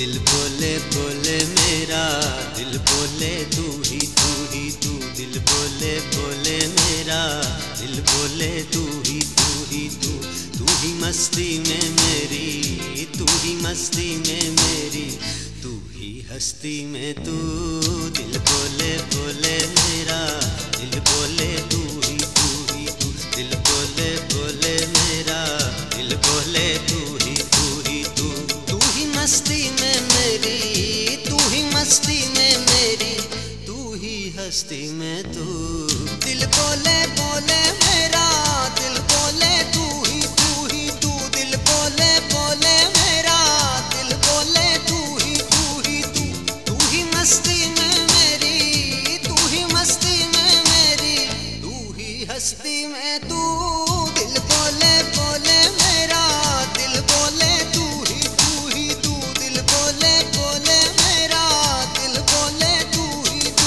दिल बोले बोले मेरा दिल बोले तू ही तू ही तू। दिल बोले बोले मेरा दिल बोले तू ही तू ही तू। तू ही मस्ती में मेरी तू ही मस्ती में मेरी तू ही हस्ती में तू। दिल बोले बोले मेरा दिल बोले तू ही तू ही तू। दिल बोले बोले मेरा दिल बोले तू ही तू ही तू। तू ही मस्ती में मेरी तू ही मस्ती में मेरी तू ही हस्ती में तू। दिल बोले बोले मेरा दिल बोले तू ही तू ही तू। दिल बोले बोले मेरा दिल बोले तू ही तू ही तू। तू ही मस्ती में मेरी तू ही मस्ती में मेरी तू ही हस्ती में तू। दिल बोले बोले मेरा दिल बोले तू ही तू ही तू। दिल बोले बोले मेरा दिल बोले तू ही तू।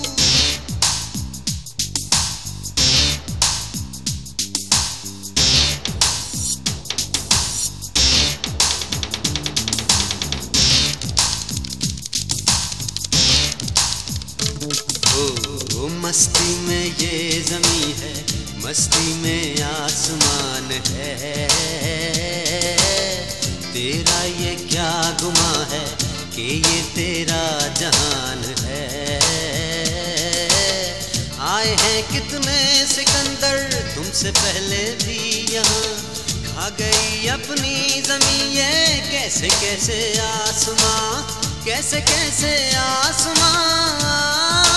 ओ मस्ती में ये ज़मीं है मस्ती में आसमान है। तेरा ये क्या गुमा है कि ये तेरा जहान है। आए हैं कितने सिकंदर तुमसे पहले भी यहाँ। खा गई अपनी ज़मीं ये कैसे कैसे आसमां कैसे कैसे आसमां।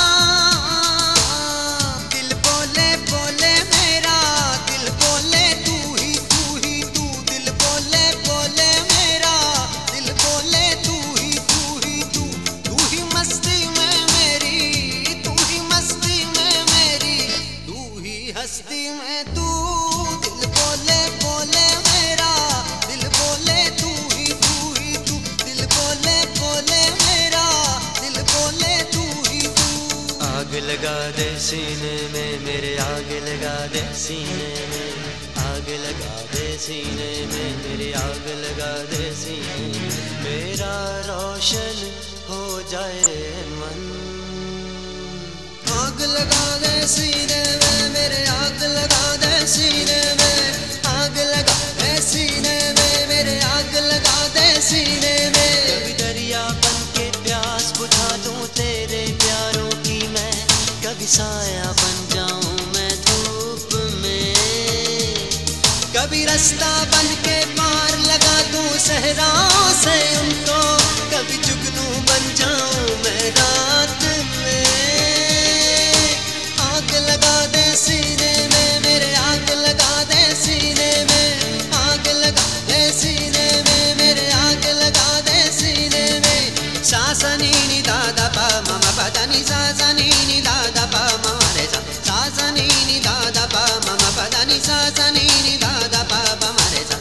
दिल बोले बोले मेरा दिल बोले तू ही तू ही तू। दिल बोले बोले मेरा दिल बोले तू ही तू ही तू। तू ही मस्ती में मेरी तू ही मस्ती में मेरी तू ही हस्ती में तू। दिल बोले बोले मेरा दिल बोले तू ही तू। दिल बोले बोले मेरा दिल बोले तू ही तू। आग लगा दे सीने में मेरे आग लगा दे सीने में। आग लगा दे सीने में मेरे आग लगा दे सीने में। मेरा रोशन हो जाए मन। आग लगा दे सीने में मेरे आग लगा दे सीने में। आग लगा दे सीने में मेरे आग लगा दे सीने में। कभी दरिया बन के प्यास बुझा दूं तेरे प्यारों की मैं। कभी साया बन जाऊं मैं धूप में। कभी रास्ता बन के पार लगा दूं सहराओं से उनको। कभी जुगनू बन जाऊं मैं रात में। आग लगा दे सीने में मेरे आग लगा दे सीने में। आग लगा दे सीने में मेरे आग लगा दे सीने में। सा नी नी दा दा पा मा मा पा दा नी सा नी नी दा दा पा मा मा रे सा नी नी दा दा पा मा मा पा दा नी सा नी नी दा दा पा मा मा रे सा।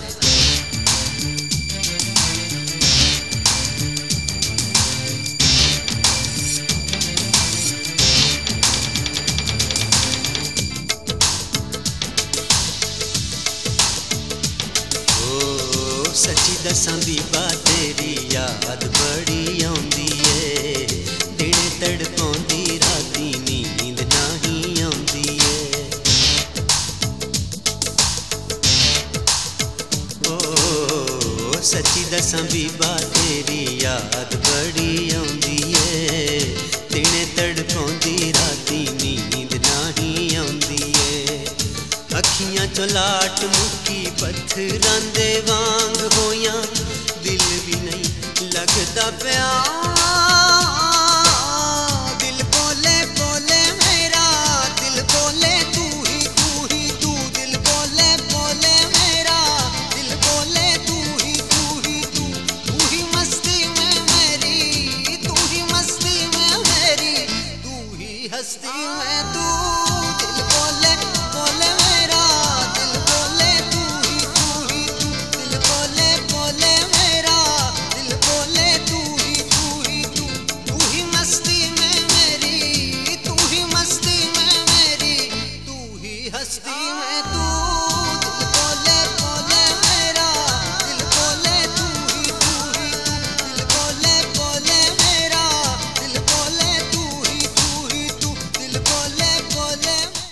सच्ची दसां बीबा तेरी याद बड़ी आउंदी ए। दिन तड़पाउंदी राती नींद नहीं आउंदी ए। ओ सच्ची दसां बीबा तेरी याद बड़ी आउंदी ए। दिन तड़पाउंदी राती नींद नहीं आउंदी ए। अखियां चों लाट मुक्की पत्थरां दे वांग